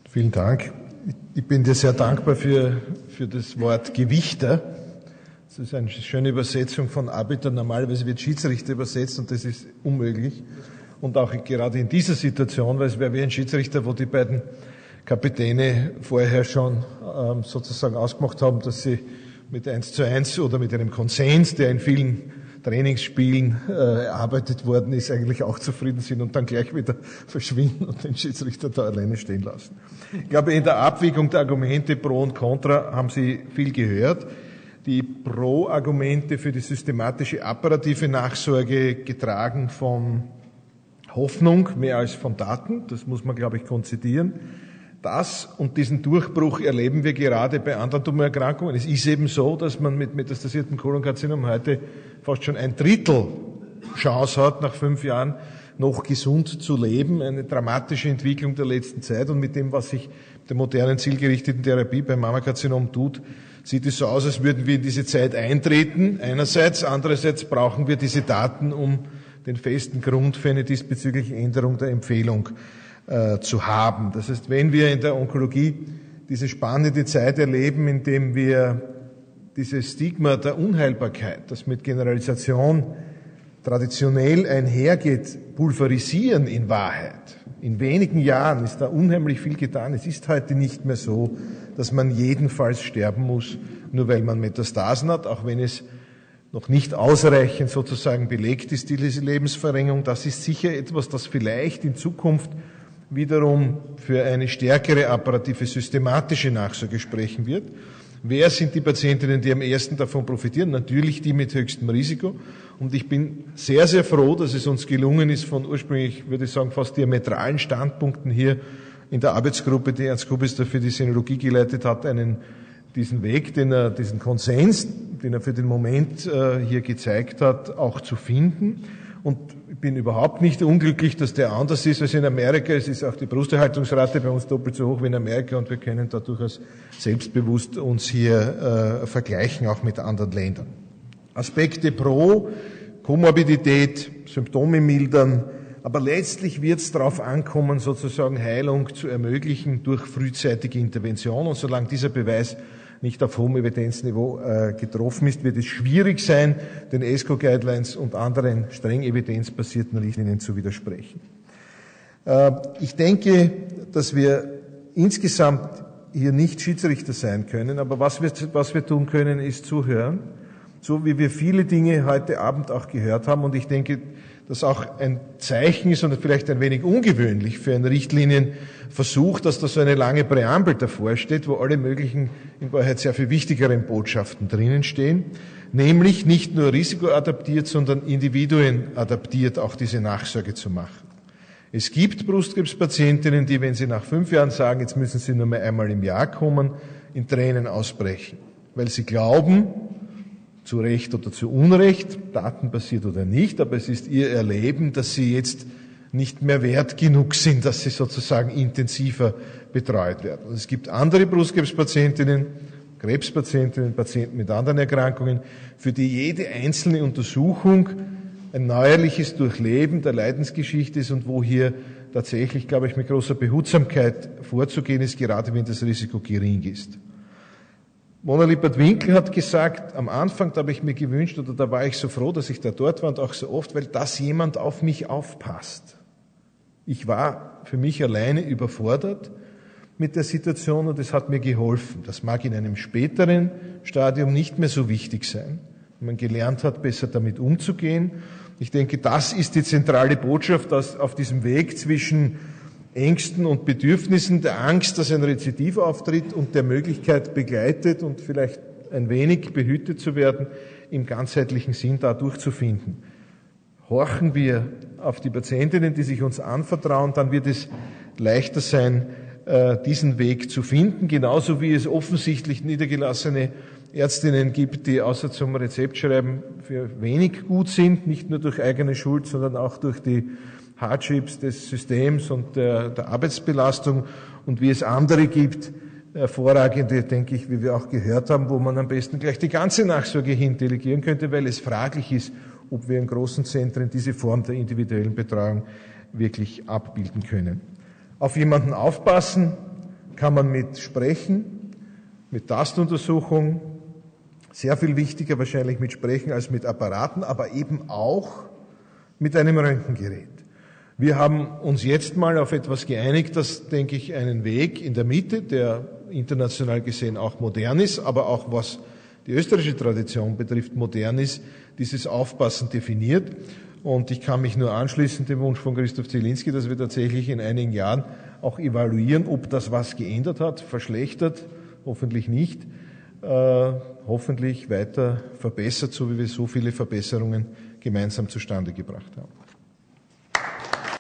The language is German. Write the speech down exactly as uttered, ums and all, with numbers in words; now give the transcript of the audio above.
Vielen Dank. Ich bin dir sehr dankbar für, für das Wort Gewichter. Das ist eine schöne Übersetzung von Arbiter. Normalerweise wird Schiedsrichter übersetzt und das ist unmöglich. Und auch gerade in dieser Situation, weil es wäre wie ein Schiedsrichter, wo die beiden Kapitäne vorher schon ähm, sozusagen ausgemacht haben, dass sie mit eins zu eins oder mit einem Konsens, der in vielen Trainingsspielen äh, erarbeitet worden ist, eigentlich auch zufrieden sind und dann gleich wieder verschwinden und den Schiedsrichter da alleine stehen lassen. Ich glaube, in der Abwägung der Argumente Pro und Contra haben Sie viel gehört. Die Pro-Argumente für die systematische apparative Nachsorge getragen von Hoffnung mehr als von Daten, das muss man, glaube ich, konzidieren. Das und diesen Durchbruch erleben wir gerade bei anderen Tumorerkrankungen. Es ist eben so, dass man mit metastasiertem Kolonkarzinom heute fast schon ein Drittel Chance hat, nach fünf Jahren noch gesund zu leben. Eine dramatische Entwicklung der letzten Zeit. Und mit dem, was sich der modernen zielgerichteten Therapie beim Mammakarzinom tut, sieht es so aus, als würden wir in diese Zeit eintreten. Einerseits, andererseits brauchen wir diese Daten, um den festen Grund für eine diesbezügliche Änderung der Empfehlung äh, zu haben. Das heißt, wenn wir in der Onkologie diese spannende Zeit erleben, in dem wir dieses Stigma der Unheilbarkeit, das mit Generalisation traditionell einhergeht, pulverisieren in Wahrheit. In wenigen Jahren ist da unheimlich viel getan. Es ist heute nicht mehr so, dass man jedenfalls sterben muss, nur weil man Metastasen hat, auch wenn es noch nicht ausreichend sozusagen belegt ist, diese Lebensverringerung. Das ist sicher etwas, das vielleicht in Zukunft wiederum für eine stärkere apparative, systematische Nachsorge sprechen wird. Wer sind die Patientinnen, die am ersten davon profitieren? Natürlich die mit höchstem Risiko. Und ich bin sehr, sehr froh, dass es uns gelungen ist, von ursprünglich, würde ich sagen, fast diametralen Standpunkten hier in der Arbeitsgruppe, die Ernst Kubister für die Sinologie geleitet hat, einen, diesen Weg, den er, diesen Konsens, den er für den Moment äh, hier gezeigt hat, auch zu finden. Und ich bin überhaupt nicht unglücklich, dass der anders ist als in Amerika. Es ist auch die Brusterhaltungsrate bei uns doppelt so hoch wie in Amerika und wir können da durchaus selbstbewusst uns hier äh, vergleichen, auch mit anderen Ländern. Aspekte pro Komorbidität, Symptome mildern, aber letztlich wird es darauf ankommen, sozusagen Heilung zu ermöglichen durch frühzeitige Intervention. Und solange dieser Beweis nicht auf hohem Evidenzniveau äh, getroffen ist, wird es schwierig sein, den E S C O-Guidelines und anderen streng evidenzbasierten Richtlinien zu widersprechen. Äh, ich denke, dass wir insgesamt hier nicht Schiedsrichter sein können, aber was wir, was wir tun können, ist zuhören, so wie wir viele Dinge heute Abend auch gehört haben. Und ich denke, dass auch ein Zeichen ist und vielleicht ein wenig ungewöhnlich für einen Richtlinienversuch, dass da so eine lange Präambel davor steht, wo alle möglichen, in Wahrheit sehr viel wichtigeren Botschaften drinnen stehen, nämlich nicht nur risikoadaptiert, sondern individuenadaptiert auch diese Nachsorge zu machen. Es gibt Brustkrebspatientinnen, die, wenn sie nach fünf Jahren sagen, jetzt müssen sie nur mehr einmal im Jahr kommen, in Tränen ausbrechen, weil sie glauben, zu Recht oder zu Unrecht, datenbasiert oder nicht, aber es ist ihr Erleben, dass sie jetzt nicht mehr wert genug sind, dass sie sozusagen intensiver betreut werden. Und es gibt andere Brustkrebspatientinnen, Krebspatientinnen, Patienten mit anderen Erkrankungen, für die jede einzelne Untersuchung ein neuerliches Durchleben der Leidensgeschichte ist und wo hier tatsächlich, glaube ich, mit großer Behutsamkeit vorzugehen ist, gerade wenn das Risiko gering ist. Mona Lippert-Winkel hat gesagt, am Anfang, da habe ich mir gewünscht, oder da war ich so froh, dass ich da dort war und auch so oft, weil das jemand auf mich aufpasst. Ich war für mich alleine überfordert mit der Situation und es hat mir geholfen. Das mag in einem späteren Stadium nicht mehr so wichtig sein, wenn man gelernt hat, besser damit umzugehen. Ich denke, das ist die zentrale Botschaft, dass auf diesem Weg zwischen Ängsten und Bedürfnissen, der Angst, dass ein Rezidiv auftritt und der Möglichkeit begleitet und vielleicht ein wenig behütet zu werden, im ganzheitlichen Sinn da durchzufinden. Horchen wir auf die Patientinnen, die sich uns anvertrauen, dann wird es leichter sein, diesen Weg zu finden, genauso wie es offensichtlich niedergelassene Ärztinnen gibt, die außer zum Rezeptschreiben für wenig gut sind, nicht nur durch eigene Schuld, sondern auch durch die Hardships des Systems und der, der Arbeitsbelastung und wie es andere gibt, hervorragende, denke ich, wie wir auch gehört haben, wo man am besten gleich die ganze Nachsorge hin delegieren könnte, weil es fraglich ist, ob wir in großen Zentren diese Form der individuellen Betreuung wirklich abbilden können. Auf jemanden aufpassen, kann man mit Sprechen, mit Tastuntersuchung, sehr viel wichtiger wahrscheinlich mit Sprechen als mit Apparaten, aber eben auch mit einem Röntgengerät. Wir haben uns jetzt mal auf etwas geeinigt, das, denke ich, einen Weg in der Mitte, der international gesehen auch modern ist, aber auch was die österreichische Tradition betrifft, modern ist, dieses Aufpassen definiert. Und ich kann mich nur anschließen dem Wunsch von Christoph Zielinski, dass wir tatsächlich in einigen Jahren auch evaluieren, ob das was geändert hat, verschlechtert, hoffentlich nicht, äh, hoffentlich weiter verbessert, so wie wir so viele Verbesserungen gemeinsam zustande gebracht haben.